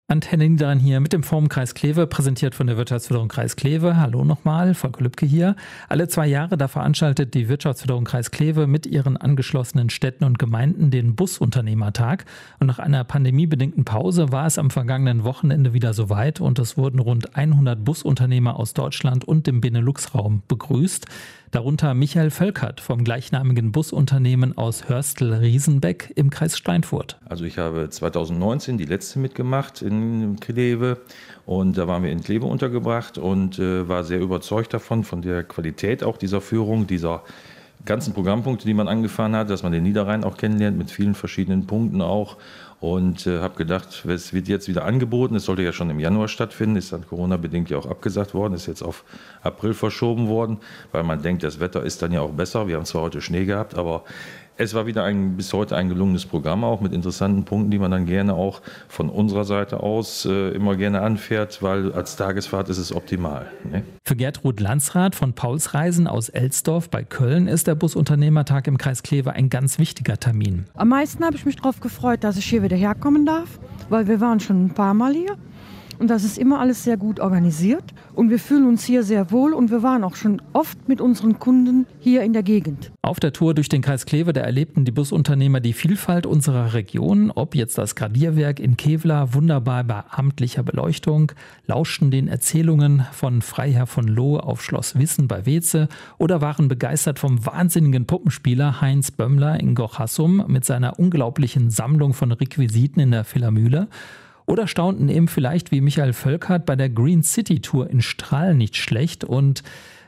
Antenne Niederrhein hier mit dem Forum Kreis Kleve, präsentiert von der Wirtschaftsförderung Kreis Kleve. Hallo nochmal, Volker Lübke hier. Alle 2 Jahre, da veranstaltet die Wirtschaftsförderung Kreis Kleve mit ihren angeschlossenen Städten und Gemeinden den Busunternehmertag. Und nach einer pandemiebedingten Pause war es am vergangenen Wochenende wieder soweit und es wurden rund 100 Busunternehmer aus Deutschland und dem Benelux-Raum begrüßt. Darunter Michael Völkert vom gleichnamigen Busunternehmen aus Hörstel-Riesenbeck im Kreis Steinfurt. Also ich habe 2019 die letzte mitgemacht in Kleve und da waren wir in Kleve untergebracht und war sehr überzeugt davon, von der Qualität auch dieser Führung, dieser ganzen Programmpunkte, die man angefahren hat, dass man den Niederrhein auch kennenlernt mit vielen verschiedenen Punkten auch. Und habe gedacht, es wird jetzt wieder angeboten. Es sollte ja schon im Januar stattfinden, ist dann Corona-bedingt ja auch abgesagt worden, ist jetzt auf April verschoben worden, weil man denkt, das Wetter ist dann ja auch besser. Wir haben zwar heute Schnee gehabt, aber es war wieder bis heute ein gelungenes Programm, auch mit interessanten Punkten, die man dann gerne auch von unserer Seite aus immer gerne anfährt, weil als Tagesfahrt ist es optimal. Ne? Für Gertrud Landsrath von Pauls Reisen aus Elsdorf bei Köln ist der Busunternehmertag im Kreis Kleve ein ganz wichtiger Termin. Am meisten habe ich mich darauf gefreut, dass ich hier wieder herkommen darf, weil wir waren schon ein paar Mal hier. Und das ist immer alles sehr gut organisiert und wir fühlen uns hier sehr wohl und wir waren auch schon oft mit unseren Kunden hier in der Gegend. Auf der Tour durch den Kreis Kleve, da erlebten die Busunternehmer die Vielfalt unserer Region, ob jetzt das Gradierwerk in Kevlar, wunderbar bei abendlicher Beleuchtung, lauschten den Erzählungen von Freiherr von Loo auf Schloss Wissen bei Weze oder waren begeistert vom wahnsinnigen Puppenspieler Heinz Bömmler in Gochassum mit seiner unglaublichen Sammlung von Requisiten in der Villamühle. Oder staunten eben vielleicht wie Michael Völkert bei der Green City Tour in Strahl nicht schlecht und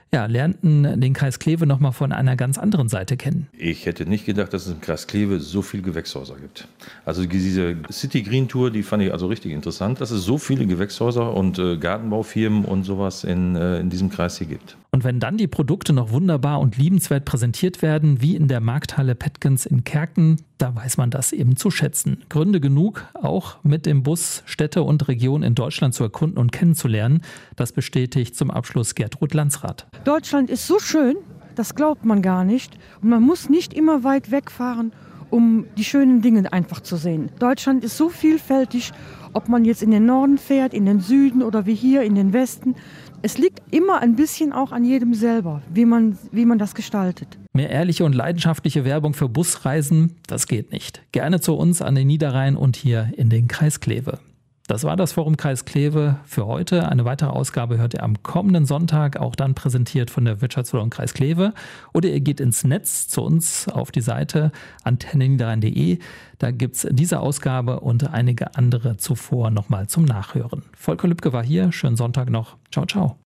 lernten den Kreis Kleve nochmal von einer ganz anderen Seite kennen. Ich hätte nicht gedacht, dass es im Kreis Kleve so viele Gewächshäuser gibt. Also diese City Green Tour, die fand ich also richtig interessant, dass es so viele Gewächshäuser und Gartenbaufirmen und sowas in diesem Kreis hier gibt. Und wenn dann die Produkte noch wunderbar und liebenswert präsentiert werden, wie in der Markthalle Petkens in Kerken, da weiß man das eben zu schätzen. Gründe genug, auch mit dem Bus Städte und Regionen in Deutschland zu erkunden und kennenzulernen. Das bestätigt zum Abschluss Gertrud Landsrath. Deutschland ist so schön, das glaubt man gar nicht. Und man muss nicht immer weit wegfahren, um die schönen Dinge einfach zu sehen. Deutschland ist so vielfältig, ob man jetzt in den Norden fährt, in den Süden oder wie hier in den Westen. Es liegt immer ein bisschen auch an jedem selber, wie man das gestaltet. Mehr ehrliche und leidenschaftliche Werbung für Busreisen, das geht nicht. Gerne zu uns an den Niederrhein und hier in den Kreis Kleve. Das war das Forum Kreis Kleve für heute. Eine weitere Ausgabe hört ihr am kommenden Sonntag, auch dann präsentiert von der Wirtschaftsförderung Kreis Kleve. Oder ihr geht ins Netz zu uns auf die Seite antenneniederrhein.de. Da gibt es diese Ausgabe und einige andere zuvor nochmal zum Nachhören. Volker Lübke war hier. Schönen Sonntag noch. Ciao, ciao.